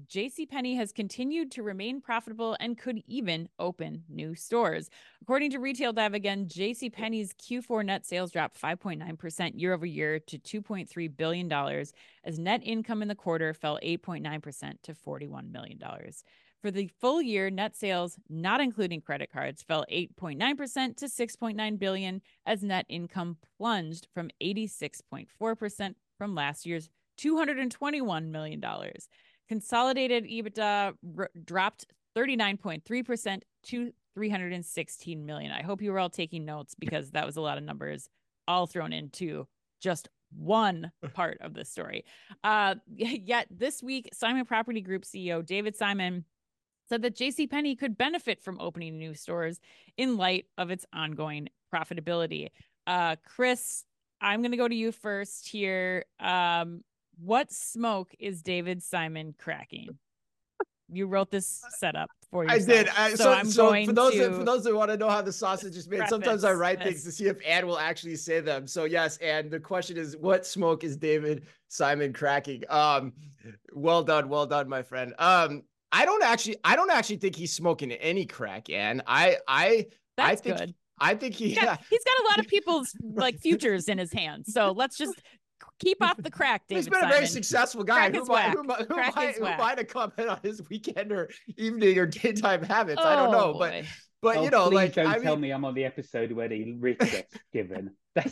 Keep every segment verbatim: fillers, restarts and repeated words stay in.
JCPenney has continued to remain profitable and could even open new stores. According to Retail Dive again, JCPenney's Q four net sales dropped five point nine percent year over year to two point three billion dollars, as net income in the quarter fell eight point nine percent to forty-one million dollars. For the full year, net sales, not including credit cards, fell eight point nine percent to six point nine billion dollars, as net income plunged from eighty-six point four percent from last year's two hundred twenty-one million dollars. Consolidated EBITDA r- dropped thirty-nine point three percent to three hundred sixteen million dollars. I hope you were all taking notes, because that was a lot of numbers all thrown into just one part of the story. Uh, yet this week, Simon Property Group C E O David Simon said that JCPenney could benefit from opening new stores in light of its ongoing profitability. Uh, Chris, I'm going to go to you first here. Um, what smoke is David Simon cracking? You wrote this setup for yourself. I did. I, so, so, I'm so going for those to that, for those that want to know how the sausage is made, sometimes I write this. things to see if Ann will actually say them. So yes, and the question is, what smoke is David Simon cracking? Um, well done, well done, my friend. Um, I don't actually, I don't actually think he's smoking any crack, Ann. I, I, That's I think, good. I think he, He's got, yeah. he's got a lot of people's like futures in his hands. So let's just keep off the crack, David. He's been Simon. a very successful guy. Crack Who is am I, whack. who am I, who am Crack I, is who am whack. I to comment on his weekend or evening or daytime habits? Oh, I don't know, boy. but but oh, you know, please like don't I tell mean, me I'm on the episode where the writ gets given. That's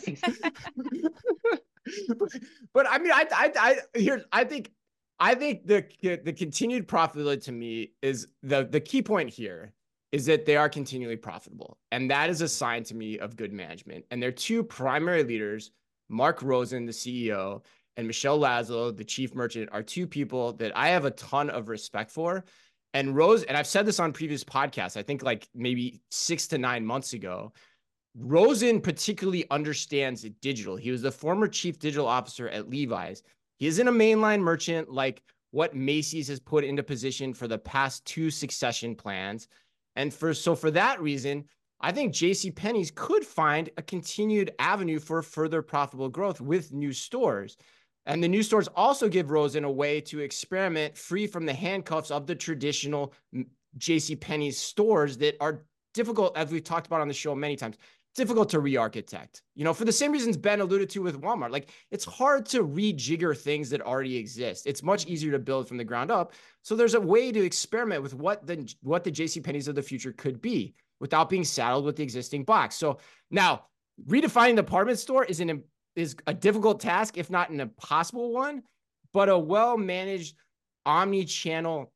but, but I mean, I I I here I think I think the the continued profitability to me is the the key point here is that they are continually profitable, and that is a sign to me of good management. And their two primary leaders, Mark Rosen, the C E O, and Michelle Laszlo, the chief merchant, are two people that I have a ton of respect for. And Rose, and I've said this on previous podcasts, I think like maybe six to nine months ago, Rosen particularly understands digital. He was the former chief digital officer at Levi's. He isn't a mainline merchant like what Macy's has put into position for the past two succession plans. And for so for that reason, I think JCPenney's could find a continued avenue for further profitable growth with new stores. And the new stores also give Rosen a way to experiment free from the handcuffs of the traditional JCPenney's stores that are difficult, as we've talked about on the show many times, difficult to re-architect. You know, for the same reasons Ben alluded to with Walmart. Like, it's hard to rejigger things that already exist. It's much easier to build from the ground up. So there's a way to experiment with what the what the JCPenney's of the future could be without being saddled with the existing box. So now, redefining the department store is an is a difficult task, if not an impossible one, but a well-managed omni-channel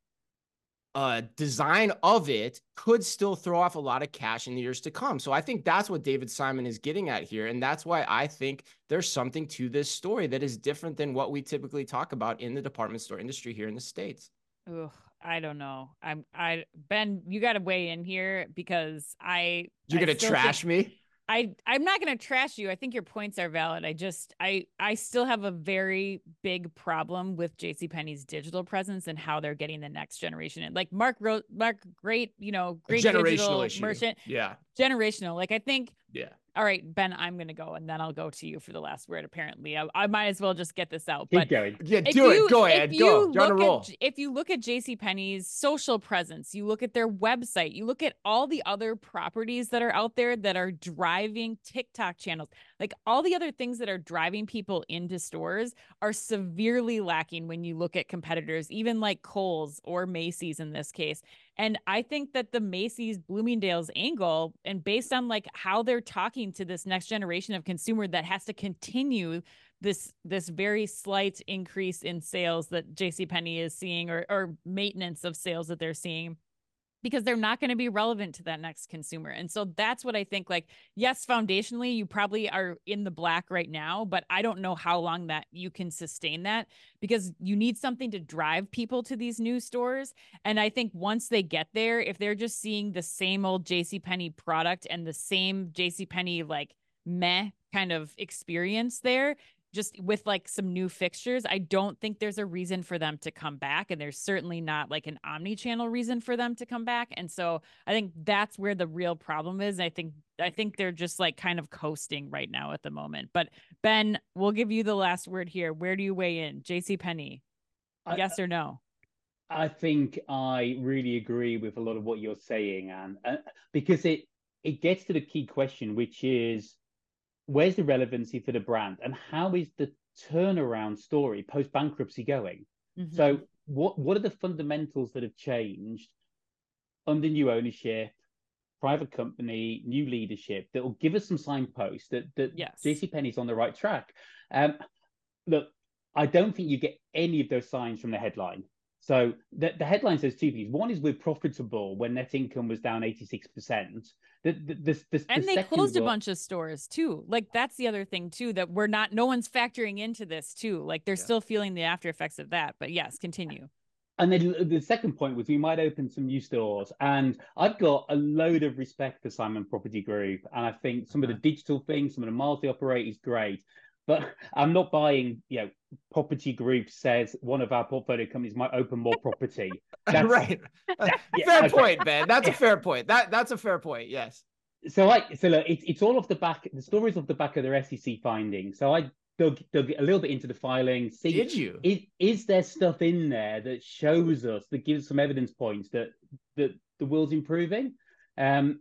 uh, design of it could still throw off a lot of cash in the years to come. So I think that's what David Simon is getting at here. And that's why I think there's something to this story that is different than what we typically talk about in the department store industry here in the States. Ugh, I don't know. I'm I Ben, you got to weigh in here, because I You're I going to trash think, me? I I'm not going to trash you. I think your points are valid. I just I I still have a very big problem with JCPenney's digital presence and how they're getting the next generation in. Like Mark wrote Mark, great, you know, great digital issue. merchant. Yeah. Generational. Like, I think Yeah. All right, Ben, I'm going to go, and then I'll go to you for the last word, apparently. I, I might as well just get this out. Keep but going. Yeah, do you, it. Go ahead. Go. You're on a roll. At, if you look at JCPenney's social presence, you look at their website, you look at all the other properties that are out there that are driving TikTok channels, like all the other things that are driving people into stores are severely lacking when you look at competitors, even like Kohl's or Macy's in this case. And I think that the Macy's Bloomingdale's angle, and based on like how they're talking to this next generation of consumer that has to continue this this very slight increase in sales that JCPenney is seeing, or, or maintenance of sales that they're seeing, because they're not going to be relevant to that next consumer. And so that's what I think. Like, yes, foundationally, you probably are in the black right now, but I don't know how long that you can sustain that, because you need something to drive people to these new stores. And I think once they get there, if they're just seeing the same old JCPenney product and the same JCPenney, like, meh kind of experience there, just with like some new fixtures, I don't think there's a reason for them to come back. And there's certainly not like an omni-channel reason for them to come back. And so I think that's where the real problem is. I think, I think they're just like kind of coasting right now at the moment. But Ben, we'll give you the last word here. Where do you weigh in? JCPenney, yes or no? I think I really agree with a lot of what you're saying, and uh, because it it gets to the key question, which is where's the relevancy for the brand, and how is the turnaround story post bankruptcy going? Mm-hmm. So what what are the fundamentals that have changed under new ownership, private company, new leadership that will give us some signposts that that Yes. JCPenney's on the right track? Um, look, I don't think you get any of those signs from the headline. So the, the headline says two things. One is we're profitable when net income was down eighty-six percent. The, the, the, the, and the they closed one, a bunch of stores too. Like that's the other thing too, that we're not, no one's factoring into this too. Like they're yeah. still feeling the after effects of that. But yes, continue. And then the second point was we might open some new stores. And I've got a load of respect for Simon Property Group. And I think some uh-huh. of the digital things, some of the miles they operate is great. But I'm not buying, you know, Property Group says one of our portfolio companies might open more property. That's, right. yeah, fair okay. point, Ben. That's a fair point. That that's a fair point. Yes. So I so look, it's it's all off the back. The stories off the back of their S E C findings. So I dug dug a little bit into the filing. See, Did you? Is, is there stuff in there that shows us, that gives some evidence points that that the world's improving? Um,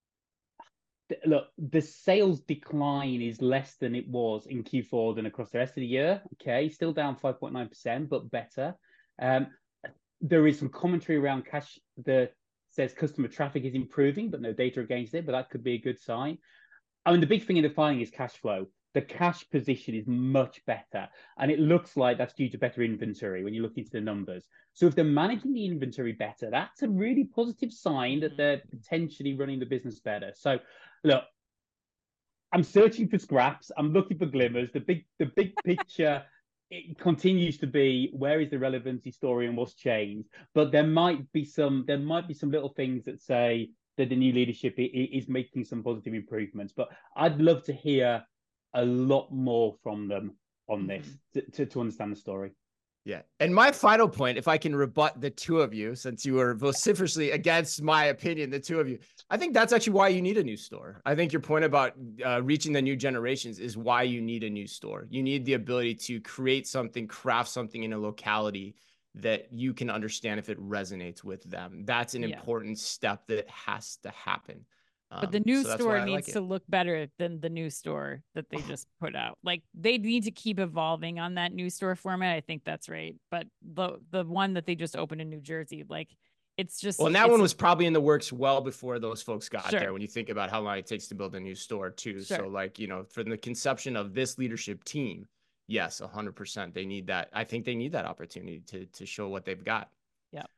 Look, the sales decline is less than it was in Q four than across the rest of the year. Okay, still down five point nine percent, but better. Um, there is some commentary around cash that says customer traffic is improving, but no data against it, but that could be a good sign. I mean, the big thing in the finding is cash flow. The cash position is much better, and it looks like that's due to better inventory when you look into the numbers. So if they're managing the inventory better, that's a really positive sign that they're potentially running the business better. So look, I'm searching for scraps. I'm looking for glimmers. The big, the big picture, it continues to be where is the relevancy story and what's changed. But there might be some, there might be some little things that say that the new leadership is making some positive improvements. But I'd love to hear a lot more from them on this to, to, to understand the story. Yeah. And my final point, if I can rebut the two of you, since you were vociferously against my opinion, the two of you, I think that's actually why you need a new store. I think your point about uh, reaching the new generations is why you need a new store. You need the ability to create something, craft something in a locality that you can understand if it resonates with them. That's an yeah. important step that has to happen. But the new so store needs like to look better than the new store that they just put out. Like they need to keep evolving on that new store format. I think that's right. But the the one that they just opened in New Jersey, like it's just well, and that one was probably in the works well before those folks got sure. there. When you think about how long it takes to build a new store, too. Sure. So, like you know, from the conception of this leadership team, yes, a hundred percent, they need that. I think they need that opportunity to to show what they've got. Yeah.